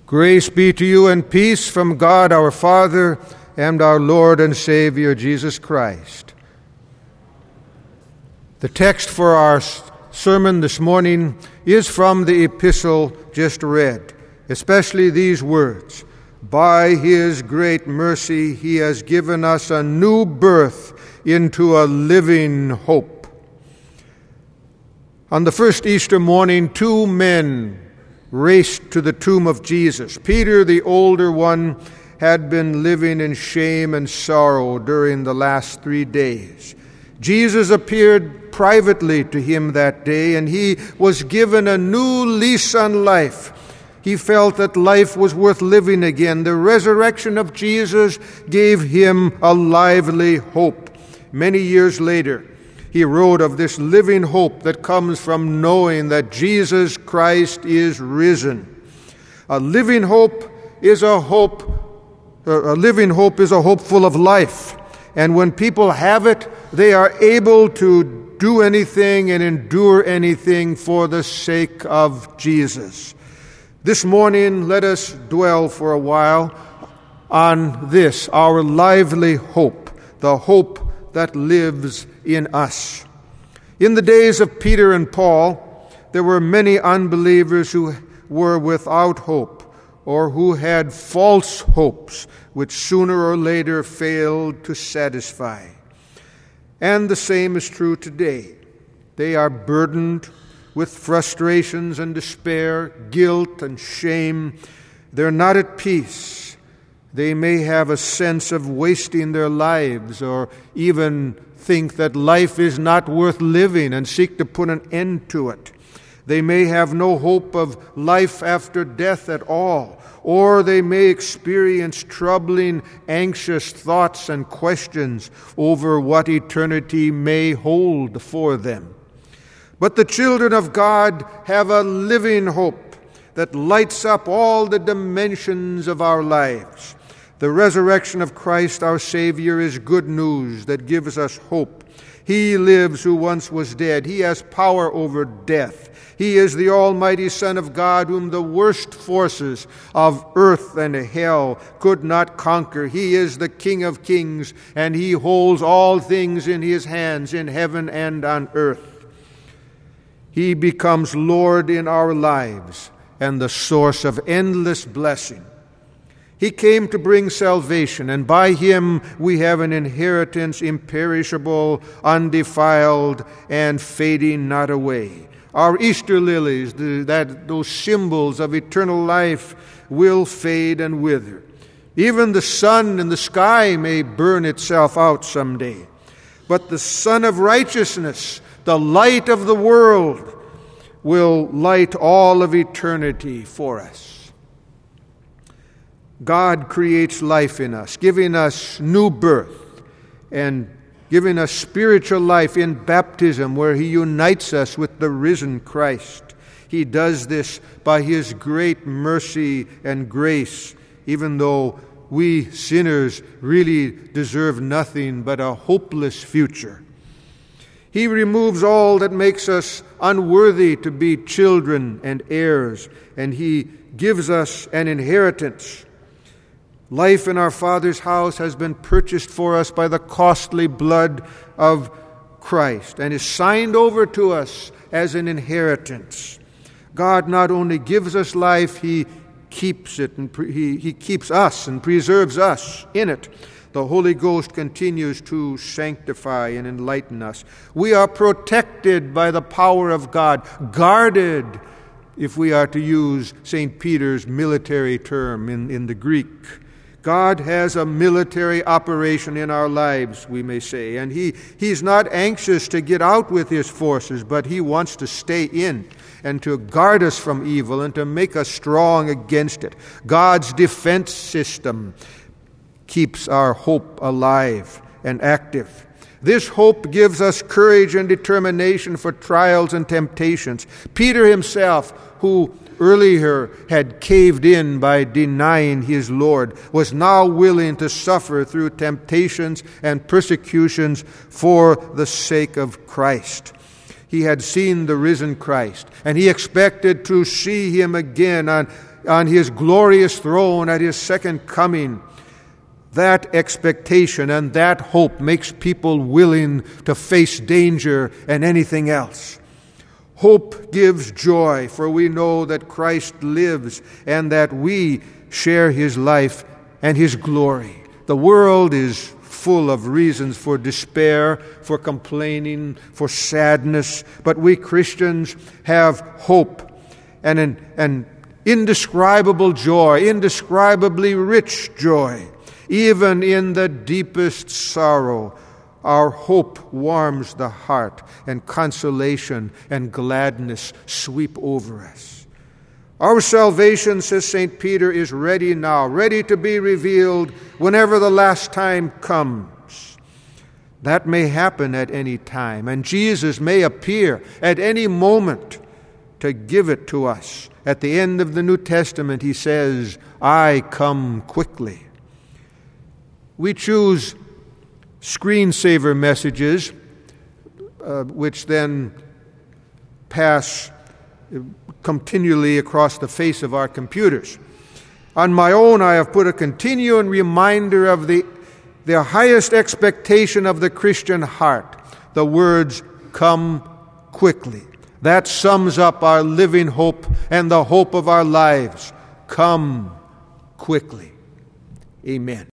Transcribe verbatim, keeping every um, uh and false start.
Grace be to you and peace from God our Father and our Lord and Savior Jesus Christ. The text for our sermon this morning is from the epistle just read, especially these words: "By his great mercy he has given us a new birth into a living hope." On the first Easter morning, two men raced to the tomb of Jesus. Peter, the older one, had been living in shame and sorrow during the last three days. Jesus appeared privately to him that day, and he was given a new lease on life. He felt that life was worth living again. The resurrection of Jesus gave him a lively hope. Many years later, he wrote of this living hope that comes from knowing that Jesus Christ is risen. A living hope is a hope, a living hope is a hope full of life. And when people have it, they are able to do anything and endure anything for the sake of Jesus. This morning, let us dwell for a while on this, our lively hope, the hope that lives in us. In the days of Peter and Paul, there were many unbelievers who were without hope, or who had false hopes, which sooner or later failed to satisfy. And the same is true today. They are burdened with frustrations and despair, guilt and shame. They're not at peace. They may have a sense of wasting their lives, or even think that life is not worth living and seek to put an end to it. They may have no hope of life after death at all, or they may experience troubling, anxious thoughts and questions over what eternity may hold for them. But the children of God have a living hope that lights up all the dimensions of our lives. The resurrection of Christ our Savior is good news that gives us hope. He lives who once was dead. He has power over death. He is the Almighty Son of God, whom the worst forces of earth and hell could not conquer. He is the King of kings, and He holds all things in His hands in heaven and on earth. He becomes Lord in our lives and the source of endless blessing. He came to bring salvation, and by Him we have an inheritance imperishable, undefiled, and fading not away. Our Easter lilies, the, that those symbols of eternal life, will fade and wither. Even the sun in the sky may burn itself out someday. But the Son of Righteousness, the light of the world, will light all of eternity for us. God creates life in us, giving us new birth and giving us spiritual life in baptism, where He unites us with the risen Christ. He does this by His great mercy and grace, even though we sinners really deserve nothing but a hopeless future. He removes all that makes us unworthy to be children and heirs, and He gives us an inheritance. Life in our Father's house has been purchased for us by the costly blood of Christ and is signed over to us as an inheritance. God not only gives us life, He keeps it, and pre- he, he keeps us and preserves us in it. The Holy Ghost continues to sanctify and enlighten us. We are protected by the power of God, guarded, if we are to use Saint Peter's military term in, in the Greek. God has a military operation in our lives, we may say, and he, He's not anxious to get out with His forces, but He wants to stay in and to guard us from evil and to make us strong against it. God's defense system keeps our hope alive and active. This hope gives us courage and determination for trials and temptations. Peter himself, who earlier had caved in by denying his Lord, was now willing to suffer through temptations and persecutions for the sake of Christ. He had seen the risen Christ, and he expected to see Him again on on his glorious throne at his second coming. That expectation and that hope makes people willing to face danger and anything else. Hope gives joy, for we know that Christ lives and that we share his life and his glory. The world is full of reasons for despair, for complaining, for sadness, but we Christians have hope and an, an indescribable joy, indescribably rich joy. Even in the deepest sorrow, our hope warms the heart, and consolation and gladness sweep over us. Our salvation, says Saint Peter, is ready now, ready to be revealed whenever the last time comes. That may happen at any time, and Jesus may appear at any moment to give it to us. At the end of the New Testament, he says, "I come quickly." We choose screensaver messages, uh, which then pass continually across the face of our computers. On my own, I have put a continuing reminder of the, the highest expectation of the Christian heart, the words, "Come quickly." That sums up our living hope and the hope of our lives. Come quickly. Amen.